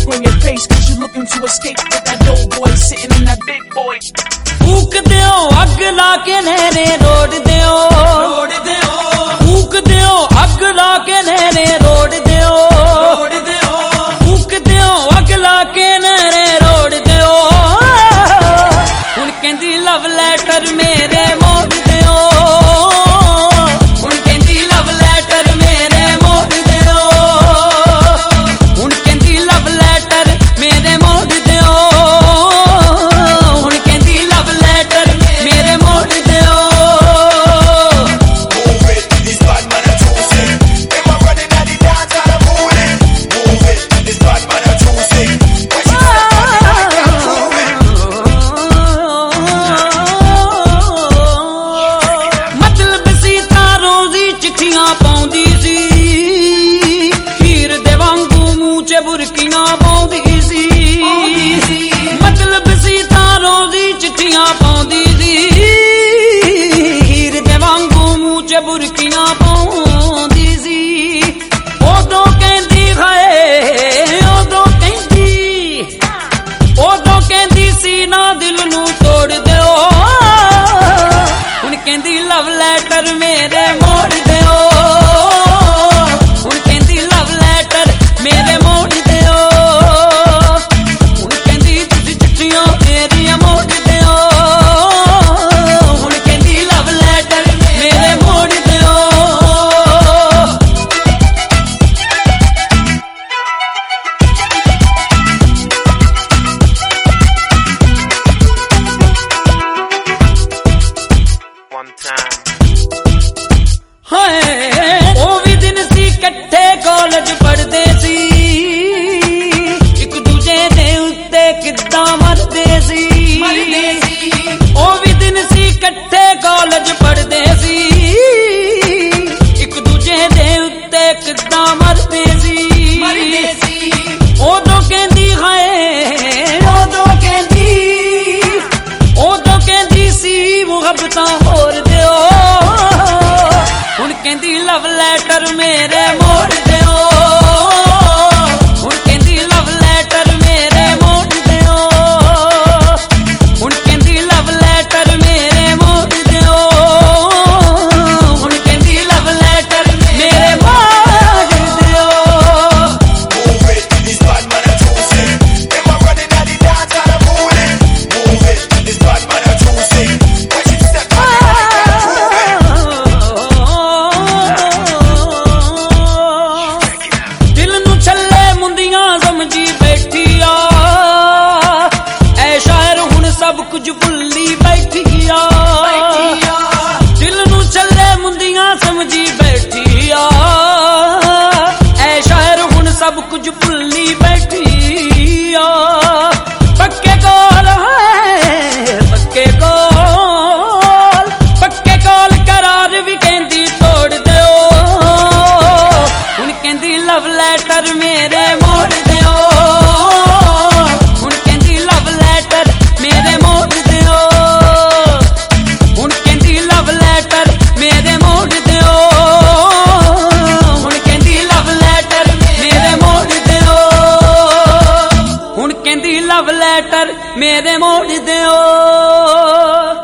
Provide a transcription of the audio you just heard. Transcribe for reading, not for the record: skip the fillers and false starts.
bring your pace, cause you looking to escape with that dope boy sitting in that big boy. फूक दियो अग लाके नैने road दियो, फूक दियो अग लाके नैने रोड दियो, फूक दियो अग लाके नैने रोड दियो। हुण कहंदी लव लैटर मेरे मोड़ दियो, हुण कहंदी लव लैटर मेरे मोड़ दियो, हुण कहंदी लव लैटर मेरे मोड़ दियो, हुण कहंदी लव लैटर मेरे मोड़ दियो। Move it, this bad man a choosing. Them a running at the dance and a fooling. Move it, this bad man a choosing. When she step on it, I can't prove it. मतलब सी तारों दी चिट्ठियां पाउंदी सी, हीर दे वांगू मूंह च बुरकियां पाउंदी सी। मतलब सी तारों दी चिट्ठियां पाउंदी सी, हीर दे वांगू मूंह च बुरकियां पाउंदी सी। उदों कहंदी हाय, उदों कहंदी सी ना दिल नू तोड़ दियो। हुण कहंदी लव लैटर मेरे मोड़ दियो, हुण कहंदी लव लैटर मेरे मोड़ दियो, हुण कहंदी तुसी चिट्ठियां मेरियां मोड़ दियो, हुण कहंदी लव लैटर मेरे मोड़ दियो। One time. हाय ओ भी दिन सी कट्ठे कॉलेज पढ़दे सी, एक दूजे दे उत्ते किद्दां मरदे सी। ओ भी दिन सी कट्ठे कॉलेज पढ़दे सी, एक दूजे दे उत्ते किद्दां मरदे सी। उदों कहंदी हाय, उदों कहंदी सी मुहब्बतां होर दियो। हुण कहंदी लव लैटर मेरे मोड़ दियो, हुण कहंदी लव लैटर मेरे मोड़ दियो, हुण कहंदी लव लैटर मेरे मोड़ दियो, हुण कहंदी लव लैटर मेरे मोड़ दियो। Move it, this bad man a choosing. Them a running at the dance and a fooling. Move it, this bad man a choosing. When she step on it, I can't prove it. दिल नू छल्ले मुंदियां समझी बैठी आ, ऐ शायर हुण सब कुछ भुल्ली बैठी आ। दिल नू छल्ले मुंदियां समझी बैठी आ, ऐ शायर हुण सब कुछ भुल्ली बैठी आ। पक्के कोल है, पक्के कोल करार भी कहंदी तोड़ दियो। हुण कहंदी लव लैटर मेरे मोड़ दियो, हुण कहंदी लव लैटर मेरे मोड़ दियो, हुण कहंदी लव लैटर मेरे मोड़ दियो, हुण कहंदी लव लैटर मेरे मोड़ दियो, हुण कहंदी लव लैटर मेरे मोड़ दियो।